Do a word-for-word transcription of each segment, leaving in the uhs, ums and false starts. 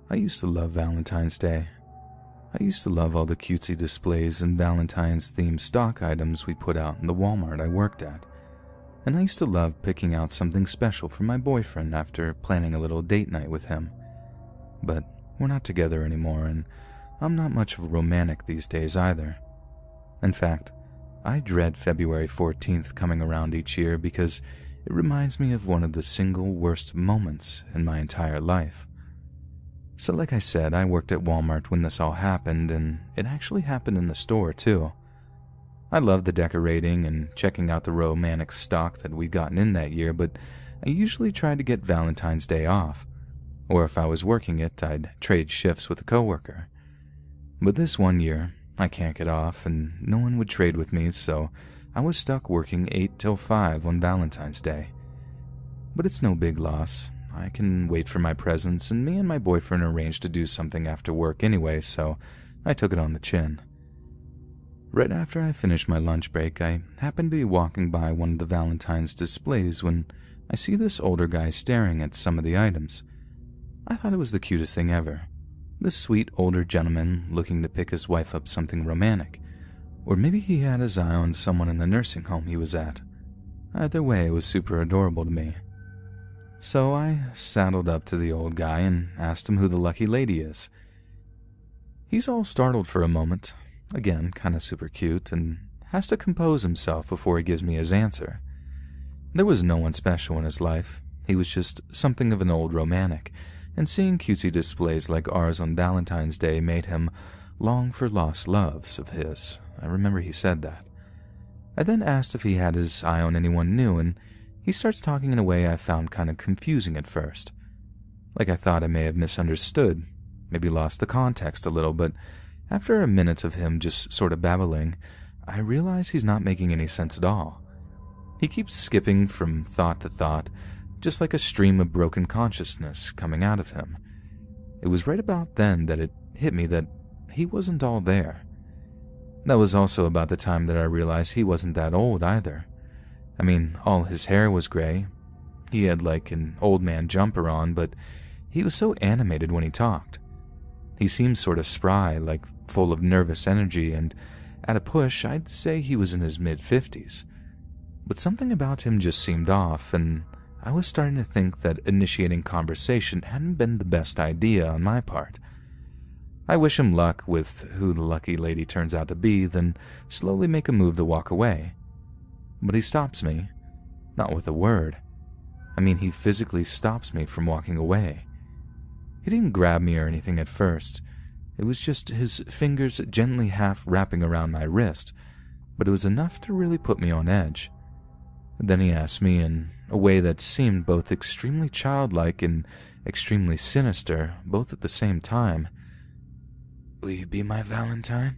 I used to love Valentine's Day. I used to love all the cutesy displays and Valentine's-themed stock items we put out in the Walmart I worked at. And I used to love picking out something special for my boyfriend after planning a little date night with him. But we're not together anymore, and I'm not much of a romantic these days either. In fact, I dread February fourteenth coming around each year because it reminds me of one of the single worst moments in my entire life. So like I said, I worked at Walmart when this all happened, and it actually happened in the store too. I loved the decorating and checking out the romantic stock that we'd gotten in that year, but I usually tried to get Valentine's Day off. Or if I was working it, I'd trade shifts with a coworker. But this one year, I can't get off, and no one would trade with me, so I was stuck working eight till five on Valentine's Day. But it's no big loss. I can wait for my presents, and me and my boyfriend arranged to do something after work anyway, so I took it on the chin. Right after I finished my lunch break, I happened to be walking by one of the Valentine's displays when I see this older guy staring at some of the items. I thought it was the cutest thing ever. This sweet older gentleman looking to pick his wife up something romantic. Or maybe he had his eye on someone in the nursing home he was at. Either way, it was super adorable to me. So I saddled up to the old guy and asked him who the lucky lady is. He's all startled for a moment, again kinda super cute, and has to compose himself before he gives me his answer. There was no one special in his life. He was just something of an old romantic, and seeing cutesy displays like ours on Valentine's Day made him long for lost loves of his. I remember he said that. I then asked if he had his eye on anyone new, and he starts talking in a way I found kind of confusing at first. Like I thought I may have misunderstood, maybe lost the context a little, but after a minute of him just sort of babbling, I realize he's not making any sense at all. He keeps skipping from thought to thought, just like a stream of broken consciousness coming out of him. It was right about then that it hit me that he wasn't all there. That was also about the time that I realized he wasn't that old either. I mean, all his hair was gray. He had like an old man jumper on, but he was so animated when he talked. He seemed sort of spry, like full of nervous energy, and at a push, I'd say he was in his mid-fifties. But something about him just seemed off, and I was starting to think that initiating conversation hadn't been the best idea on my part. I wish him luck with who the lucky lady turns out to be, then slowly make a move to walk away. But he stops me, not with a word. I mean, he physically stops me from walking away. He didn't grab me or anything at first. It was just his fingers gently half wrapping around my wrist, but it was enough to really put me on edge. Then he asked me in a way that seemed both extremely childlike and extremely sinister, both at the same time. "Will you be my Valentine?"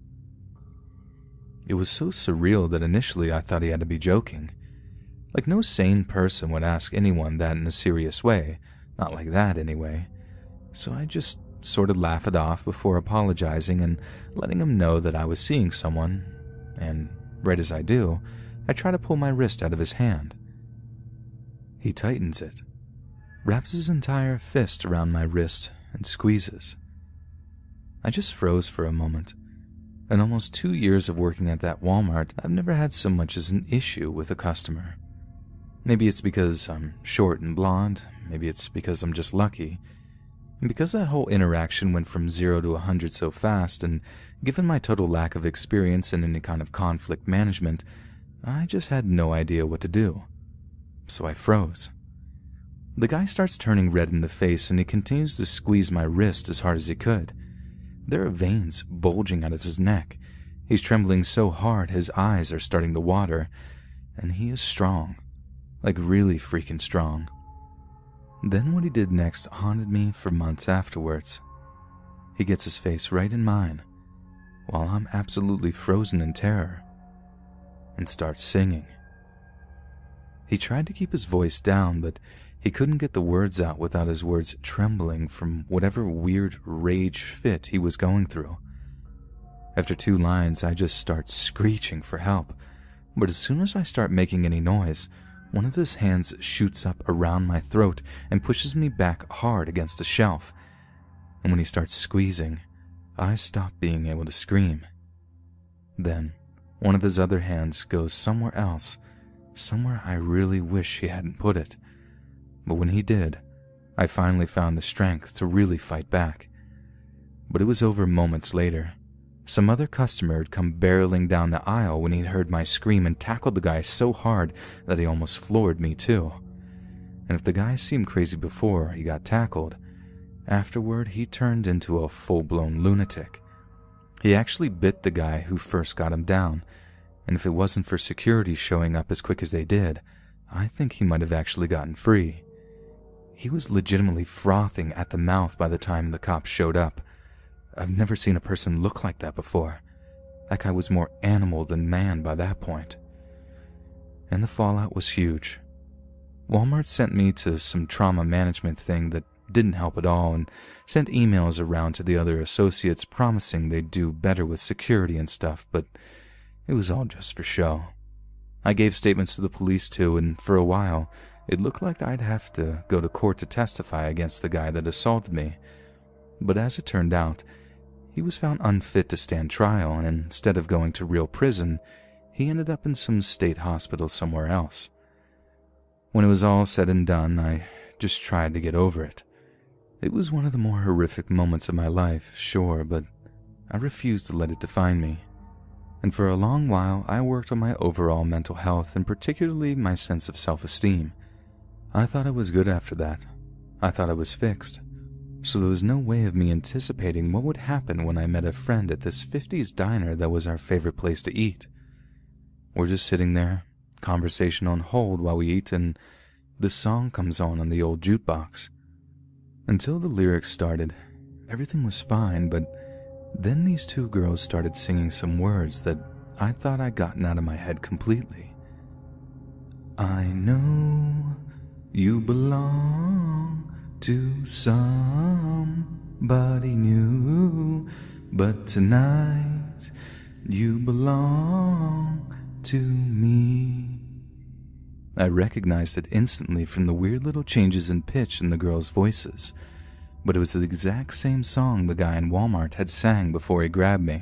It was so surreal that initially I thought he had to be joking. Like no sane person would ask anyone that in a serious way, not like that anyway. So I just sort of laughed it off before apologizing and letting him know that I was seeing someone, and right as I do, I try to pull my wrist out of his hand. He tightens it, wraps his entire fist around my wrist, and squeezes. I just froze for a moment. In almost two years of working at that Walmart, I've never had so much as an issue with a customer. Maybe it's because I'm short and blonde, maybe it's because I'm just lucky. And because that whole interaction went from zero to a hundred so fast, and given my total lack of experience in any kind of conflict management, I just had no idea what to do. So I froze. The guy starts turning red in the face, and he continues to squeeze my wrist as hard as he could. There are veins bulging out of his neck. He's trembling so hard his eyes are starting to water, and he is strong, like really freaking strong. Then what he did next haunted me for months afterwards. He gets his face right in mine, while I'm absolutely frozen in terror, and starts singing. He tried to keep his voice down, but he couldn't get the words out without his words trembling from whatever weird rage fit he was going through. After two lines, I just start screeching for help, but as soon as I start making any noise, one of his hands shoots up around my throat and pushes me back hard against a shelf. and when he starts squeezing, I stop being able to scream. Then, one of his other hands goes somewhere else, somewhere I really wish he hadn't put it. But when he did, I finally found the strength to really fight back. But it was over moments later. Some other customer had come barreling down the aisle when he heard my scream and tackled the guy so hard that he almost floored me too. And if the guy seemed crazy before he got tackled, afterward he turned into a full-blown lunatic. He actually bit the guy who first got him down, and if it wasn't for security showing up as quick as they did, I think he might have actually gotten free. He was legitimately frothing at the mouth by the time the cops showed up. I've never seen a person look like that before. That guy was more animal than man by that point. And the fallout was huge. Walmart sent me to some trauma management thing that didn't help at all and sent emails around to the other associates promising they'd do better with security and stuff, but it was all just for show. I gave statements to the police too, and for a while, it looked like I'd have to go to court to testify against the guy that assaulted me. But as it turned out, he was found unfit to stand trial, and instead of going to real prison, he ended up in some state hospital somewhere else. When it was all said and done, I just tried to get over it. It was one of the more horrific moments of my life, sure, but I refused to let it define me. And for a long while, I worked on my overall mental health and particularly my sense of self-esteem. I thought I was good after that. I thought I was fixed. So there was no way of me anticipating what would happen when I met a friend at this fifties diner that was our favorite place to eat. We're just sitting there, conversation on hold while we eat, and the song comes on on the old jukebox. Until the lyrics started, everything was fine, but then these two girls started singing some words that I thought I'd gotten out of my head completely. I know you belong to somebody new, but tonight you belong to me. I recognized it instantly from the weird little changes in pitch in the girls' voices, but it was the exact same song the guy in Walmart had sang before he grabbed me.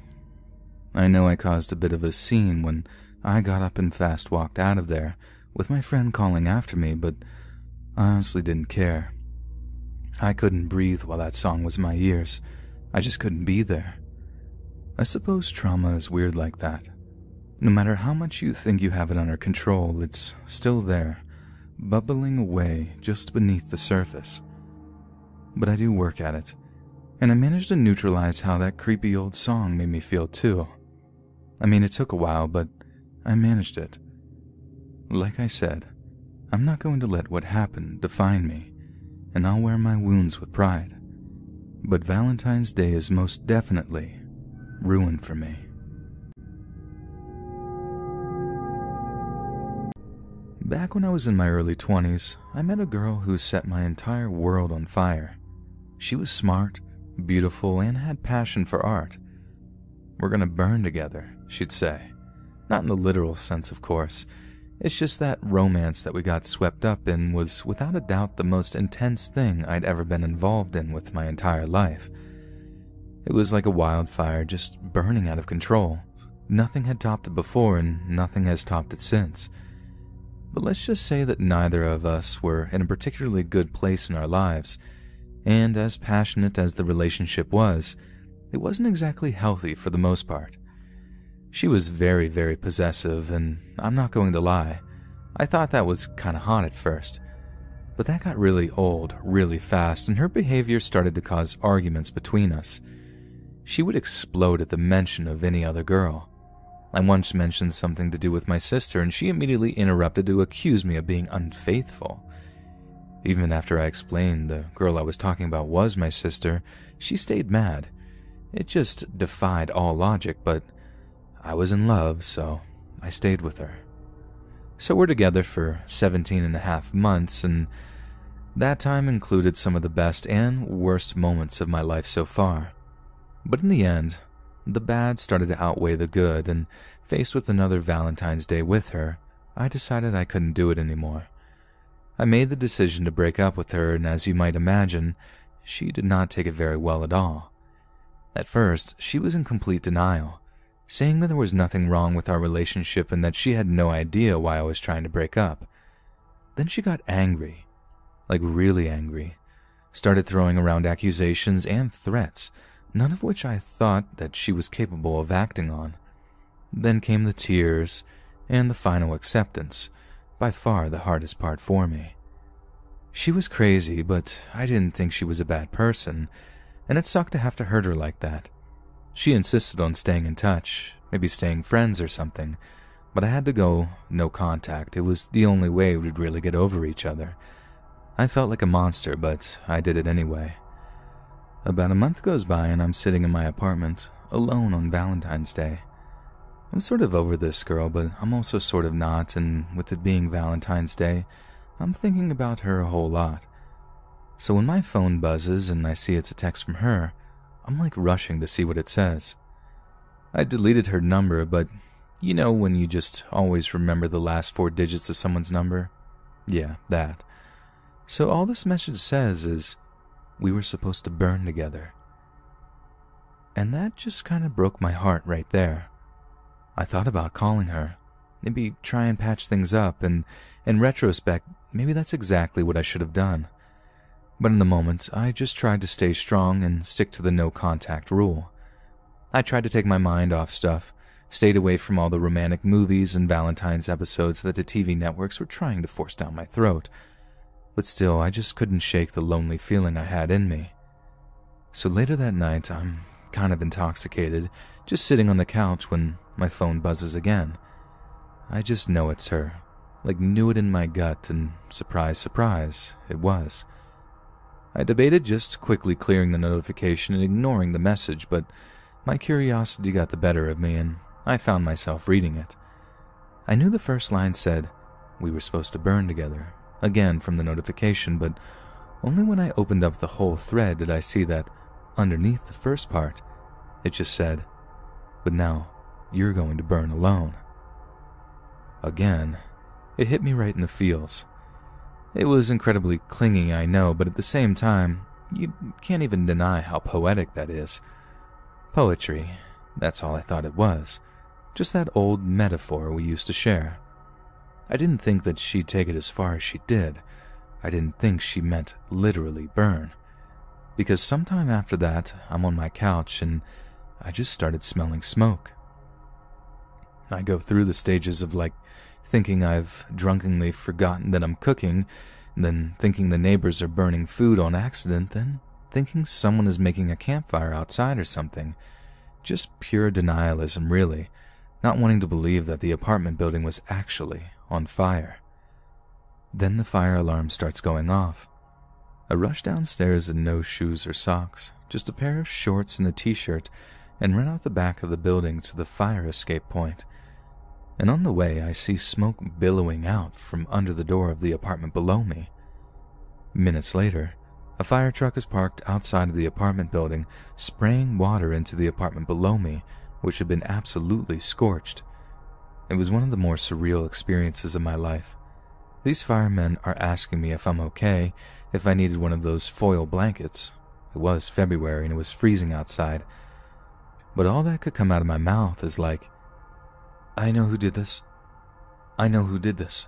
I know I caused a bit of a scene when I got up and fast walked out of there, with my friend calling after me, but I honestly didn't care. I couldn't breathe while that song was in my ears. I just couldn't be there. I suppose trauma is weird like that. No matter how much you think you have it under control, it's still there, bubbling away just beneath the surface. But I do work at it, and I managed to neutralize how that creepy old song made me feel too. I mean, it took a while, but I managed it. Like I said, I'm not going to let what happened define me, and I'll wear my wounds with pride. But Valentine's Day is most definitely ruined for me. Back when I was in my early twenties, I met a girl who set my entire world on fire. She was smart, beautiful, and had passion for art. We're gonna burn together, she'd say. Not in the literal sense, of course. It's just that romance that we got swept up in was without a doubt the most intense thing I'd ever been involved in with my entire life. It was like a wildfire just burning out of control. Nothing had topped it before, and nothing has topped it since. But let's just say that neither of us were in a particularly good place in our lives, and as passionate as the relationship was, it wasn't exactly healthy for the most part. She was very, very possessive, and I'm not going to lie, I thought that was kinda hot at first. But that got really old, really fast, and her behavior started to cause arguments between us. She would explode at the mention of any other girl. I once mentioned something to do with my sister, and she immediately interrupted to accuse me of being unfaithful. Even after I explained the girl I was talking about was my sister, she stayed mad. It just defied all logic, but I was in love, so I stayed with her. So we're together for seventeen and a half months, and that time included some of the best and worst moments of my life so far. But in the end, the bad started to outweigh the good, and faced with another Valentine's Day with her, I decided I couldn't do it anymore. I made the decision to break up with her, and as you might imagine, she did not take it very well at all. At first, she was in complete denial, saying that there was nothing wrong with our relationship and that she had no idea why I was trying to break up. Then she got angry, like really angry, started throwing around accusations and threats, none of which I thought that she was capable of acting on. Then came the tears and the final acceptance, by far the hardest part for me. She was crazy, but I didn't think she was a bad person, and it sucked to have to hurt her like that. She insisted on staying in touch, maybe staying friends or something, but I had to go no contact. It was the only way we'd really get over each other. I felt like a monster, but I did it anyway. About a month goes by and I'm sitting in my apartment, alone on Valentine's Day. I'm sort of over this girl, but I'm also sort of not, and with it being Valentine's Day, I'm thinking about her a whole lot. So when my phone buzzes and I see it's a text from her, I'm like rushing to see what it says. I deleted her number, but you know when you just always remember the last four digits of someone's number? Yeah, that. So all this message says is, we were supposed to burn together. And that just kind of broke my heart right there. I thought about calling her, maybe try and patch things up, and in retrospect, maybe that's exactly what I should have done. But in the moment, I just tried to stay strong and stick to the no-contact rule. I tried to take my mind off stuff, stayed away from all the romantic movies and Valentine's episodes that the T V networks were trying to force down my throat. But still, I just couldn't shake the lonely feeling I had in me. So later that night, I'm kind of intoxicated, just sitting on the couch when my phone buzzes again. I just know it's her, like knew it in my gut, and surprise, surprise, it was. I debated just quickly clearing the notification and ignoring the message, but my curiosity got the better of me and I found myself reading it. I knew the first line said, "We were supposed to burn together," again from the notification, but only when I opened up the whole thread did I see that underneath the first part, it just said, "But now you're going to burn alone." Again, it hit me right in the feels. It was incredibly clinging, I know, but at the same time, you can't even deny how poetic that is. Poetry, that's all I thought it was. Just that old metaphor we used to share. I didn't think that she'd take it as far as she did. I didn't think she meant literally burn. Because sometime after that, I'm on my couch and I just started smelling smoke. I go through the stages of like thinking I've drunkenly forgotten that I'm cooking, then thinking the neighbors are burning food on accident, then thinking someone is making a campfire outside or something. Just pure denialism, really, not wanting to believe that the apartment building was actually on fire. Then the fire alarm starts going off. I rush downstairs in no shoes or socks, just a pair of shorts and a t-shirt, and run out the back of the building to the fire escape point. And on the way, I see smoke billowing out from under the door of the apartment below me. Minutes later, a fire truck is parked outside of the apartment building, spraying water into the apartment below me, which had been absolutely scorched. It was one of the more surreal experiences of my life. These firemen are asking me if I'm okay, if I needed one of those foil blankets. It was February and it was freezing outside. But all that could come out of my mouth is like, "I know who did this. I know who did this."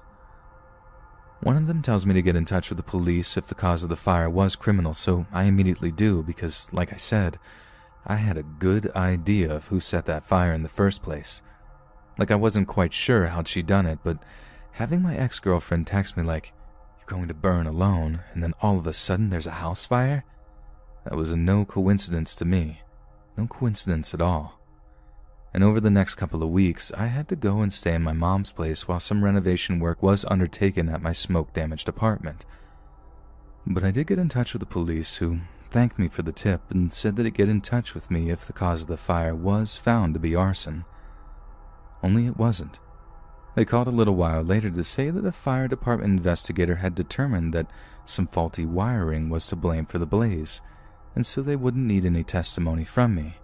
One of them tells me to get in touch with the police if the cause of the fire was criminal, so I immediately do because, like I said, I had a good idea of who set that fire in the first place. Like I wasn't quite sure how'd she done it, but having my ex-girlfriend text me like, "You're going to burn alone," and then all of a sudden there's a house fire? That was a no coincidence to me. No coincidence at all. And over the next couple of weeks, I had to go and stay in my mom's place while some renovation work was undertaken at my smoke-damaged apartment. But I did get in touch with the police, who thanked me for the tip and said that they'd get in touch with me if the cause of the fire was found to be arson. Only it wasn't. They called a little while later to say that a fire department investigator had determined that some faulty wiring was to blame for the blaze, and so they wouldn't need any testimony from me.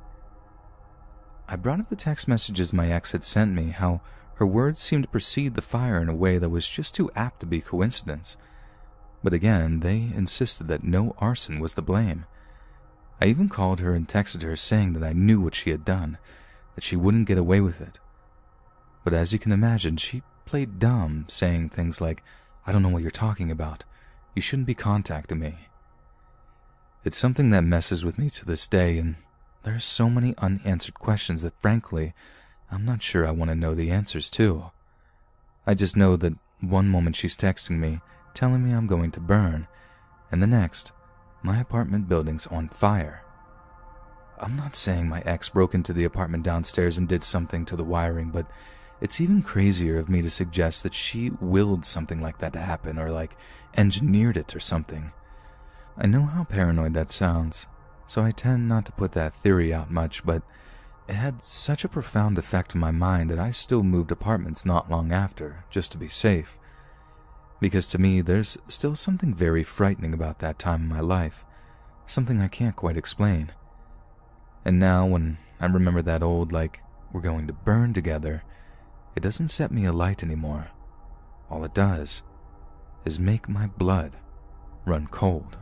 I brought up the text messages my ex had sent me, how her words seemed to precede the fire in a way that was just too apt to be coincidence. But again, they insisted that no arson was to blame. I even called her and texted her saying that I knew what she had done, that she wouldn't get away with it. But as you can imagine, she played dumb, saying things like, "I don't know what you're talking about. You shouldn't be contacting me." It's something that messes with me to this day, and there are so many unanswered questions that frankly, I'm not sure I want to know the answers to. I just know that one moment she's texting me, telling me I'm going to burn, and the next, my apartment building's on fire. I'm not saying my ex broke into the apartment downstairs and did something to the wiring, but it's even crazier of me to suggest that she willed something like that to happen, or like engineered it or something. I know how paranoid that sounds, so I tend not to put that theory out much, but it had such a profound effect on my mind that I still moved apartments not long after, just to be safe. Because to me, there's still something very frightening about that time in my life, something I can't quite explain. And now when I remember that old, like, we're going to burn together, it doesn't set me alight anymore. All it does is make my blood run cold.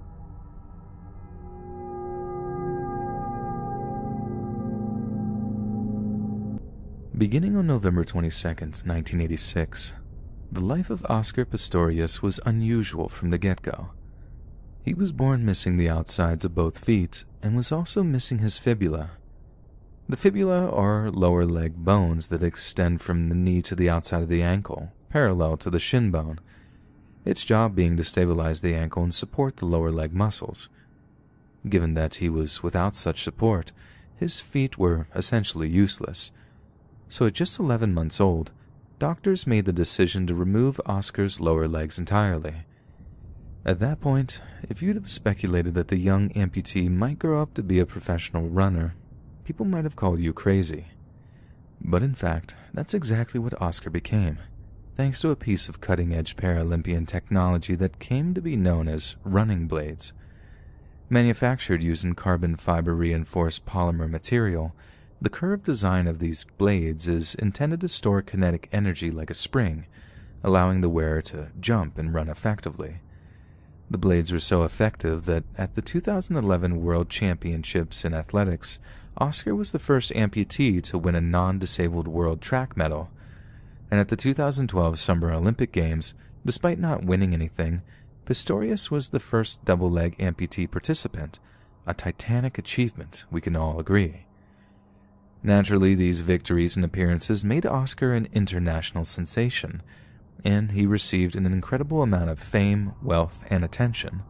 Beginning on November twenty-second, nineteen eighty-six, the life of Oscar Pistorius was unusual from the get-go. He was born missing the outsides of both feet and was also missing his fibula. The fibula are lower leg bones that extend from the knee to the outside of the ankle, parallel to the shin bone, its job being to stabilize the ankle and support the lower leg muscles. Given that he was without such support, his feet were essentially useless. So at just eleven months old, doctors made the decision to remove Oscar's lower legs entirely. At that point, if you'd have speculated that the young amputee might grow up to be a professional runner, people might have called you crazy. But in fact, that's exactly what Oscar became, thanks to a piece of cutting-edge Paralympian technology that came to be known as running blades. Manufactured using carbon fiber reinforced polymer material, the curved design of these blades is intended to store kinetic energy like a spring, allowing the wearer to jump and run effectively. The blades were so effective that at the two thousand eleven World Championships in Athletics, Oscar was the first amputee to win a non-disabled world track medal. And at the two thousand twelve Summer Olympic Games, despite not winning anything, Pistorius was the first double-leg amputee participant, a titanic achievement, we can all agree. Naturally, these victories and appearances made Oscar an international sensation, and he received an incredible amount of fame, wealth, and attention.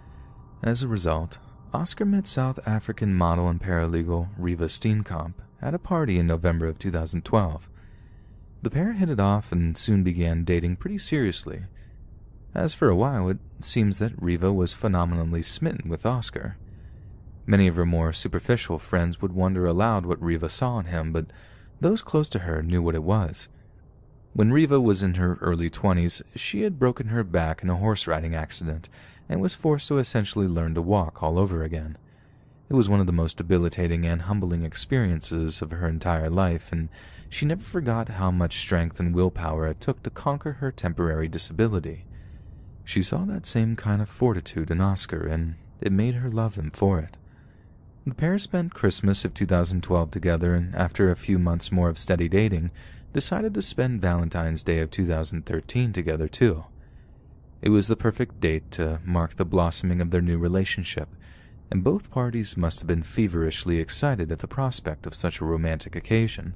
As a result, Oscar met South African model and paralegal Riva Steenkamp at a party in November of two thousand twelve. The pair hit it off and soon began dating pretty seriously. As for a while, it seems that Riva was phenomenally smitten with Oscar. Many of her more superficial friends would wonder aloud what Riva saw in him, but those close to her knew what it was. When Riva was in her early twenties, she had broken her back in a horse-riding accident and was forced to essentially learn to walk all over again. It was one of the most debilitating and humbling experiences of her entire life, and she never forgot how much strength and willpower it took to conquer her temporary disability. She saw that same kind of fortitude in Oscar, and it made her love him for it. The pair spent Christmas of two thousand twelve together, and after a few months more of steady dating, decided to spend Valentine's Day of two thousand thirteen together too. It was the perfect date to mark the blossoming of their new relationship, and both parties must have been feverishly excited at the prospect of such a romantic occasion.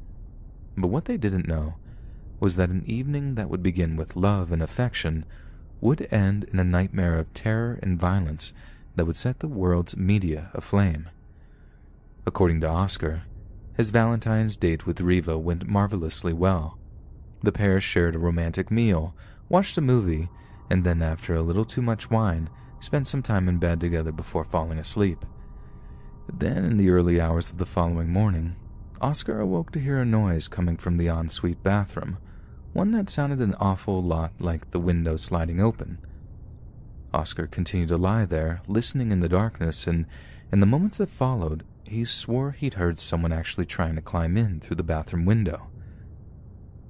But what they didn't know was that an evening that would begin with love and affection would end in a nightmare of terror and violence that would set the world's media aflame. According to Oscar, his Valentine's date with Riva went marvelously well. The pair shared a romantic meal, watched a movie, and then after a little too much wine, spent some time in bed together before falling asleep. Then, in the early hours of the following morning, Oscar awoke to hear a noise coming from the ensuite bathroom, one that sounded an awful lot like the window sliding open. Oscar continued to lie there, listening in the darkness, and in the moments that followed, he swore he'd heard someone actually trying to climb in through the bathroom window.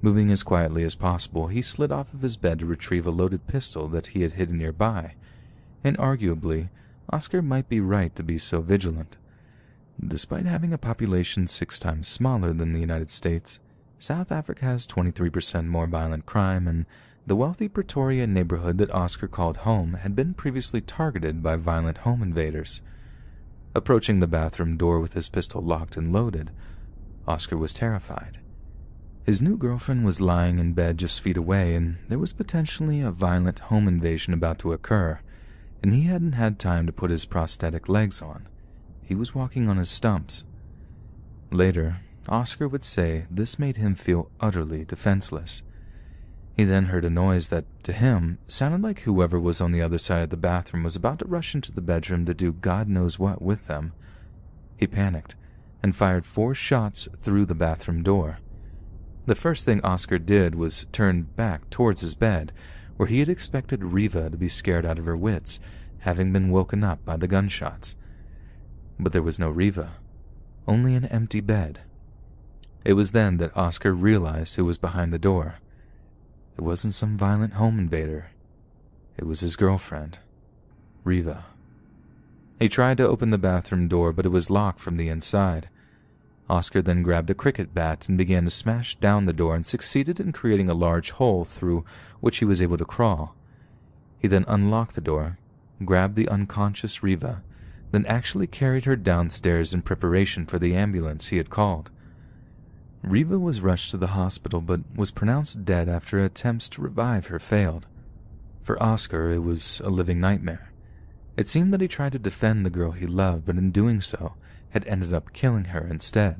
Moving as quietly as possible, he slid off of his bed to retrieve a loaded pistol that he had hidden nearby, and arguably, Oscar might be right to be so vigilant. Despite having a population six times smaller than the United States, South Africa has twenty-three percent more violent crime, and the wealthy Pretoria neighborhood that Oscar called home had been previously targeted by violent home invaders. Approaching the bathroom door with his pistol locked and loaded, Oscar was terrified. His new girlfriend was lying in bed just feet away, and there was potentially a violent home invasion about to occur, and he hadn't had time to put his prosthetic legs on. He was walking on his stumps. Later, Oscar would say this made him feel utterly defenseless. He then heard a noise that, to him, sounded like whoever was on the other side of the bathroom was about to rush into the bedroom to do God knows what with them. He panicked and fired four shots through the bathroom door. The first thing Oscar did was turn back towards his bed, where he had expected Riva to be scared out of her wits, having been woken up by the gunshots. But there was no Riva, only an empty bed. It was then that Oscar realized who was behind the door. It wasn't some violent home invader. It was his girlfriend, Riva. He tried to open the bathroom door, but it was locked from the inside. Oscar then grabbed a cricket bat and began to smash down the door and succeeded in creating a large hole through which he was able to crawl. He then unlocked the door, grabbed the unconscious Riva, then actually carried her downstairs in preparation for the ambulance he had called. Riva was rushed to the hospital but was pronounced dead after attempts to revive her failed. For Oscar, it was a living nightmare. It seemed that he tried to defend the girl he loved, but in doing so, had ended up killing her instead.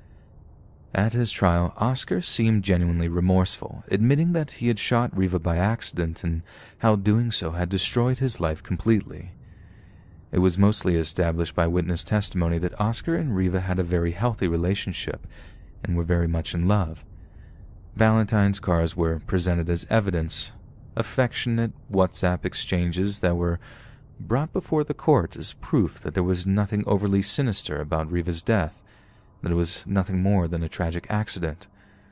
At his trial, Oscar seemed genuinely remorseful, admitting that he had shot Riva by accident and how doing so had destroyed his life completely. It was mostly established by witness testimony that Oscar and Riva had a very healthy relationship and were very much in love. Valentine's cards were presented as evidence, affectionate WhatsApp exchanges that were brought before the court as proof that there was nothing overly sinister about Riva's death, that it was nothing more than a tragic accident.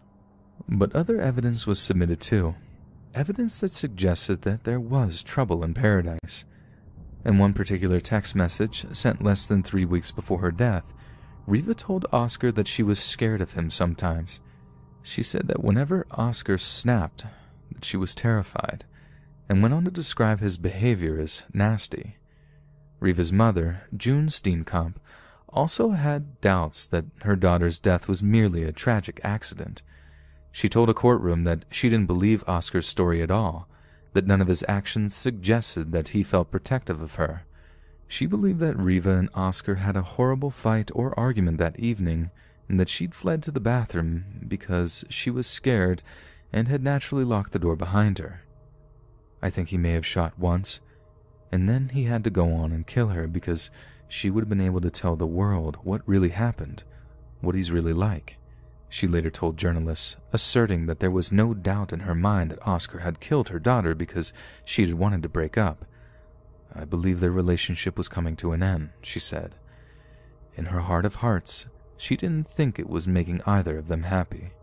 But other evidence was submitted too, evidence that suggested that there was trouble in paradise. In one particular text message, sent less than three weeks before her death, Riva told Oscar that she was scared of him sometimes. She said that whenever Oscar snapped, that she was terrified, and went on to describe his behavior as nasty. Riva's mother, June Steenkamp, also had doubts that her daughter's death was merely a tragic accident. She told a courtroom that she didn't believe Oscar's story at all, that none of his actions suggested that he felt protective of her. She believed that Riva and Oscar had a horrible fight or argument that evening, and that she'd fled to the bathroom because she was scared and had naturally locked the door behind her. I think he may have shot once, and then he had to go on and kill her because she would have been able to tell the world what really happened, what he's really like, she later told journalists, asserting that there was no doubt in her mind that Oscar had killed her daughter because she had wanted to break up. I believe their relationship was coming to an end, she said. In her heart of hearts, she didn't think it was making either of them happy.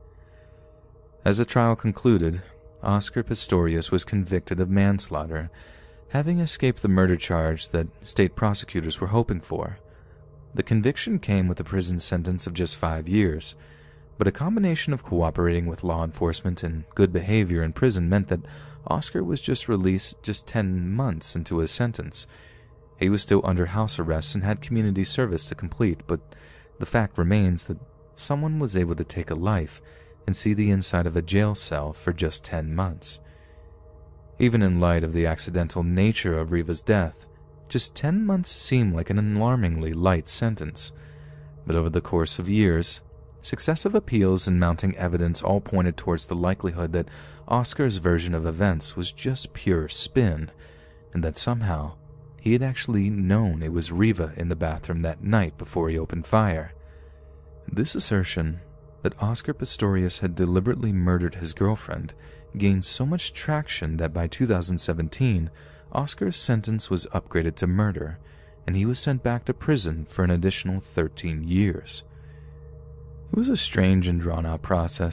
As the trial concluded, Oscar Pistorius was convicted of manslaughter, having escaped the murder charge that state prosecutors were hoping for. The conviction came with a prison sentence of just five years, but a combination of cooperating with law enforcement and good behavior in prison meant that Oscar was just released just ten months into his sentence. He was still under house arrest and had community service to complete, but the fact remains that someone was able to take a life and see the inside of a jail cell for just ten months. Even in light of the accidental nature of Riva's death, just ten months seemed like an alarmingly light sentence. But over the course of years, successive appeals and mounting evidence all pointed towards the likelihood that Oscar's version of events was just pure spin, and that somehow he had actually known it was Riva in the bathroom that night before he opened fire. This assertion, that Oscar Pistorius had deliberately murdered his girlfriend, gained so much traction that by two thousand seventeen, Oscar's sentence was upgraded to murder, and he was sent back to prison for an additional thirteen years. It was a strange and drawn-out process,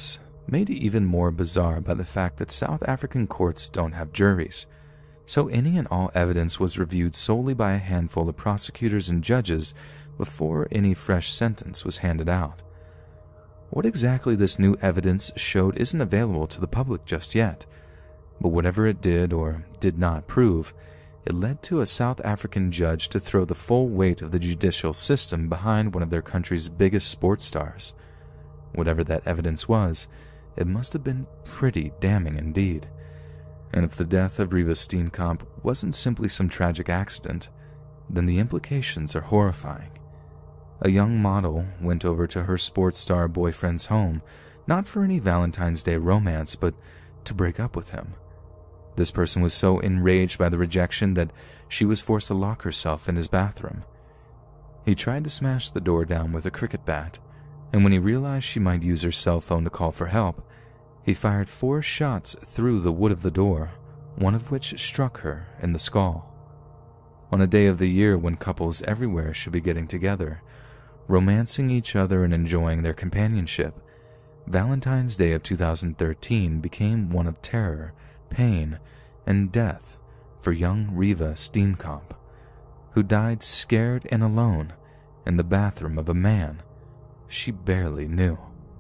made even more bizarre by the fact that South African courts don't have juries, so any and all evidence was reviewed solely by a handful of prosecutors and judges before any fresh sentence was handed out. What exactly this new evidence showed isn't available to the public just yet, but whatever it did or did not prove, it led to a South African judge to throw the full weight of the judicial system behind one of their country's biggest sports stars. Whatever that evidence was, it must have been pretty damning indeed. And if the death of Reeva Steenkamp wasn't simply some tragic accident, then the implications are horrifying. A young model went over to her sports star boyfriend's home, not for any Valentine's Day romance, but to break up with him. This person was so enraged by the rejection that she was forced to lock herself in his bathroom. He tried to smash the door down with a cricket bat, and when he realized she might use her cell phone to call for help, he fired four shots through the wood of the door, one of which struck her in the skull. On a day of the year when couples everywhere should be getting together, romancing each other and enjoying their companionship, Valentine's Day of two thousand thirteen became one of terror, pain, and death for young Reeva Steenkamp, who died scared and alone in the bathroom of a man she barely knew.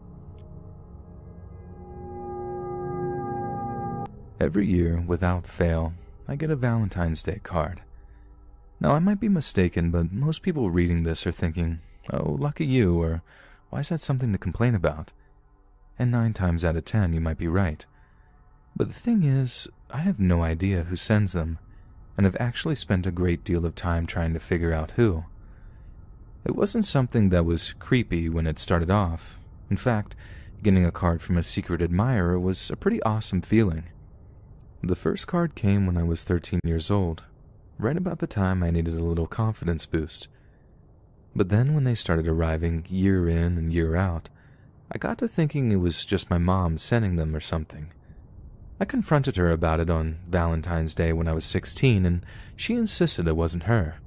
Every year, without fail, I get a Valentine's Day card. Now, I might be mistaken, but most people reading this are thinking, oh, lucky you, or why is that something to complain about? And nine times out of ten, you might be right. But the thing is, I have no idea who sends them, and have actually spent a great deal of time trying to figure out who. It wasn't something that was creepy when it started off. In fact, getting a card from a secret admirer was a pretty awesome feeling. The first card came when I was thirteen years old, right about the time I needed a little confidence boost. But then when they started arriving year in and year out, I got to thinking it was just my mom sending them or something. I confronted her about it on Valentine's Day when I was sixteen, and she insisted it wasn't her.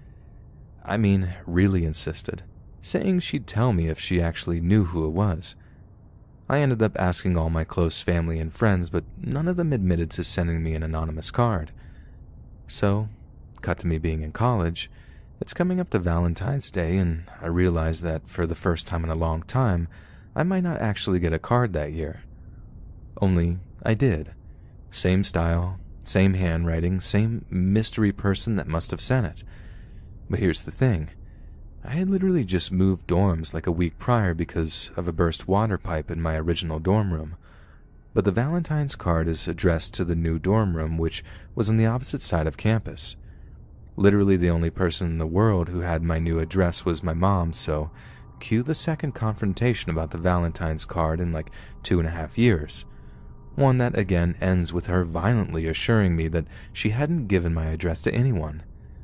I mean, really insisted, saying she'd tell me if she actually knew who it was. I ended up asking all my close family and friends, but none of them admitted to sending me an anonymous card. So, cut to me being in college, it's coming up to Valentine's Day, and I realized that for the first time in a long time, I might not actually get a card that year. Only I did. Same style, same handwriting, same mystery person that must have sent it. But here's the thing. I had literally just moved dorms like a week prior because of a burst water pipe in my original dorm room. But the Valentine's card is addressed to the new dorm room, which was on the opposite side of campus. Literally the only person in the world who had my new address was my mom, so cue the second confrontation about the Valentine's card in like two and a half years. One that again ends with her violently assuring me that she hadn't given my address to anyone.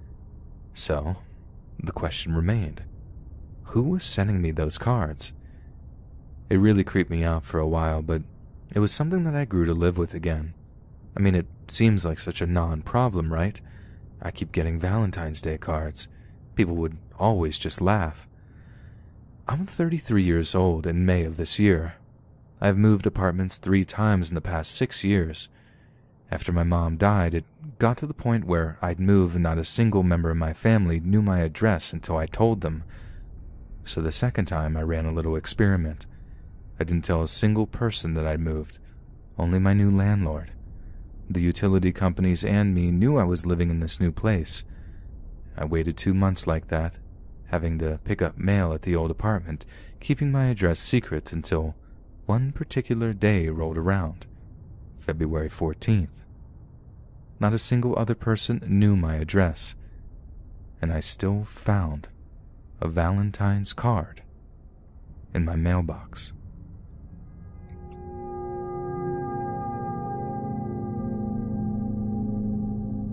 So, the question remained, who was sending me those cards? It really creeped me out for a while, but it was something that I grew to live with again. I mean, it seems like such a non-problem, right? I keep getting Valentine's Day cards. People would always just laugh. I'm thirty-three years old in May of this year. I've moved apartments three times in the past six years. After my mom died, it got to the point where I'd moved and not a single member of my family knew my address until I told them. So the second time I ran a little experiment. I didn't tell a single person that I'd moved, only my new landlord. The utility companies and me knew I was living in this new place. I waited two months like that, having to pick up mail at the old apartment, keeping my address secret until one particular day rolled around, February fourteenth. Not a single other person knew my address, and I still found a Valentine's card in my mailbox.